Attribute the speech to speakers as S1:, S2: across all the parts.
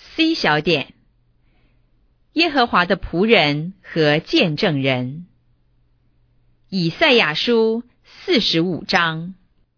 S1: C 小点，耶和华的仆人和见证人。以赛亚书45章。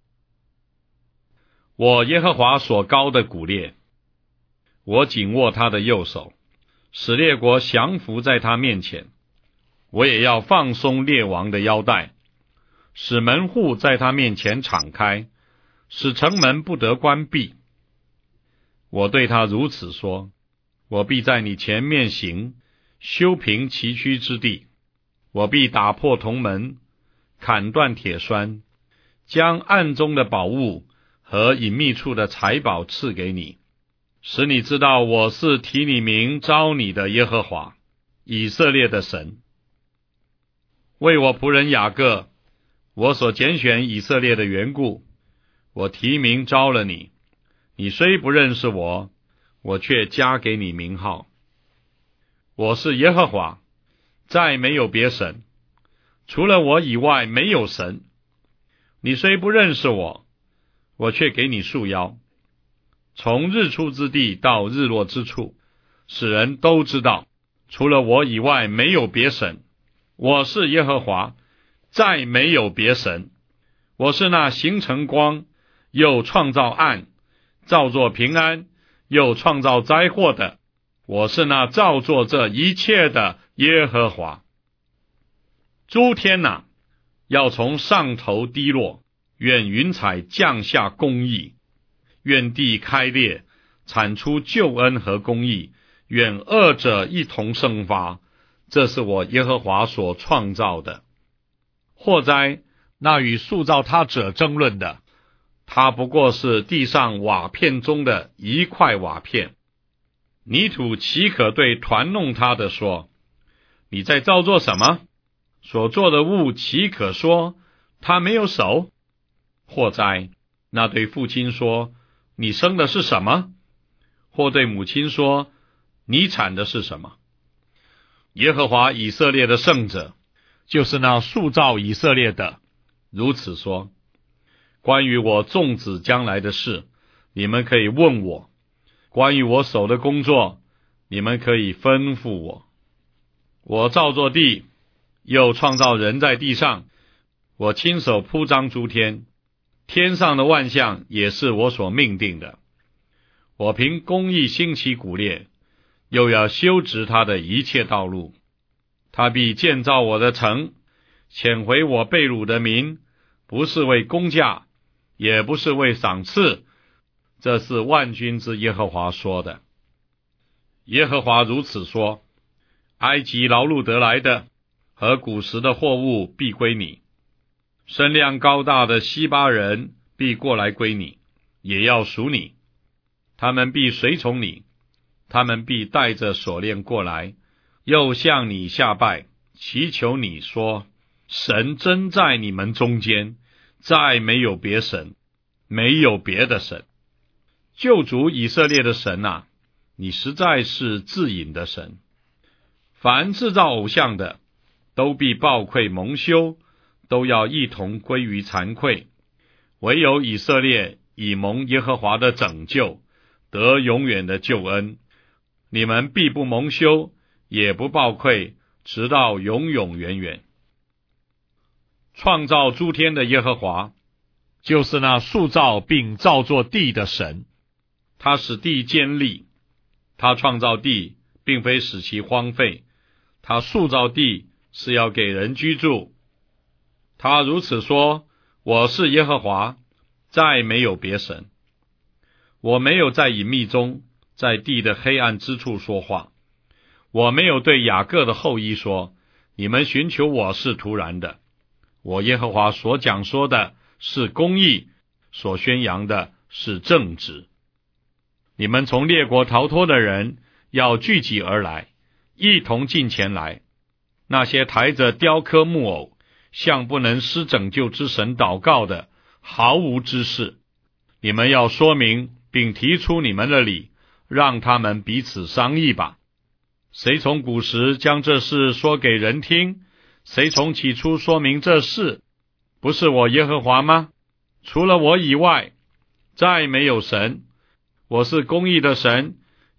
S2: 我耶和华所高的古列，我紧握他的右手，使列国降服在他面前。我也要放松列王的腰带，使门户在他面前敞开，使城门不得关闭。我对他如此说：我必在你前面行，修平崎岖之地。我必打破铜门，砍断铁栓，将暗中的宝物和隐秘处的财宝赐给你，使你知道我是提你名召你的耶和华，以色列的神。为我仆人雅各，我所拣选以色列的缘故，我提名召了你。你虽不认识我，我却加给你名号。我是耶和华，再没有别神，除了我以外没有神。你虽不认识我，我却给你束腰，从日出之地到日落之处，使人都知道，除了我以外没有别神。我是耶和华，再没有别神。我是那形成光，又创造暗，造作平安，又创造灾祸的。我是那造作这一切的耶和华。诸天哪，要从上头滴落，愿云彩降下公义，愿地开裂，产出救恩和公义，愿二者一同生发。这是我耶和华所创造的。祸哉，那与塑造他者争论的，他不过是地上瓦片中的一块瓦片。泥土岂可对团弄他的说：你在造作什么？所做的物岂可说他没有手？祸哉，那对父亲说：你生的是什么？或对母亲说：你产的是什么？耶和华以色列的圣者，就是那塑造以色列的，如此说：关于我众子将来的事，你们可以问我；关于我手的工作，你们可以吩咐我。我造作地，又创造人在地上，我亲手铺张诸天，天上的万象也是我所命定的。我凭公义兴起古列，又要修直他的一切道路。他必建造我的城，遣回我被掳的民，不是为工价，也不是为赏赐，这是万军之耶和华说的。耶和华如此说：埃及劳碌得来的和古时的货物必归你，身量高大的西巴人必过来归你，也要属你。他们必随从你，他们必带着锁链过来，又向你下拜，祈求你说：神真在你们中间，再没有别神，没有别的神。救主以色列的神啊，你实在是自隐的神。凡制造偶像的，都必暴愧蒙羞，都要一同归于惭愧。唯有以色列以蒙耶和华的拯救，得永远的救恩。你们必不蒙羞，也不暴愧，直到永永远远。创造诸天的耶和华，就是那塑造并造作地的神。他使地坚立，他创造地，并非使其荒废，他塑造地是要给人居住。他如此说：我是耶和华，再没有别神。我没有在隐秘中，在地的黑暗之处说话。我没有对雅各的后裔说：你们寻求我是突然的。我耶和华所讲说的是公义，所宣扬的是正直。你们从列国逃脱的人要聚集而来，一同进前来。那些抬着雕刻木偶，向不能施拯救之神祷告的，毫无知识。你们要说明并提出你们的理，让他们彼此商议吧。谁从古时将这事说给人听？谁从起初说明这事？不是我耶和华吗？除了我以外，再没有神。我是公义的神，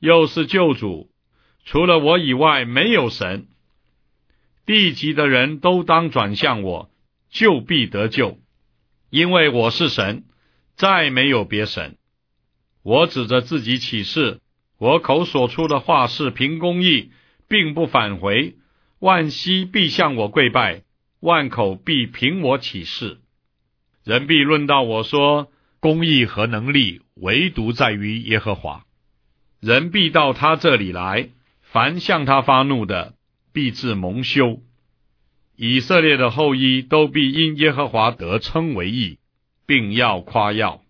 S2: 又是救主，除了我以外没有神。地极的人都当转向我，就必得救，因为我是神，再没有别神。我指着自己起誓，我口所出的话是凭公义，并不返回。万膝必向我跪拜，万口必凭我起誓。人必论到我说，
S3: 公义和能力唯独在于耶和华。
S2: 人必到他这里来，凡向他发怒的，必致蒙羞。以色列的后裔都必因耶和华得称为义，并要夸耀。